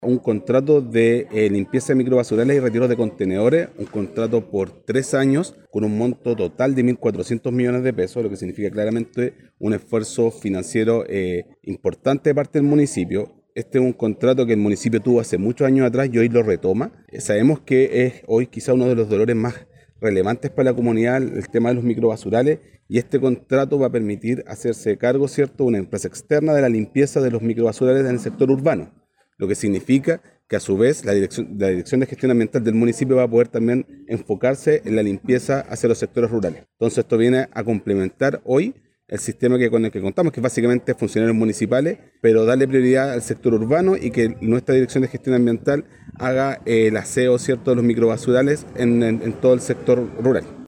un contrato de limpieza de microbasurales y retiro de contenedores, un contrato por 3 años con un monto total de 1.400 millones de pesos, lo que significa claramente un esfuerzo financiero importante de parte del municipio. Este es un contrato que el municipio tuvo hace muchos años atrás y hoy lo retoma. Sabemos que es hoy quizá uno de los dolores más relevantes para la comunidad el tema de los microbasurales, y este contrato va a permitir hacerse cargo, ¿cierto?, una empresa externa de la limpieza de los microbasurales en el sector urbano, lo que significa que a su vez la dirección de gestión ambiental del municipio va a poder también enfocarse en la limpieza hacia los sectores rurales. Entonces esto viene a complementar hoy el sistema con el que contamos, que es básicamente funcionarios municipales, pero darle prioridad al sector urbano y que nuestra dirección de gestión ambiental haga el aseo, ¿cierto?, de los microbasurales en todo el sector rural.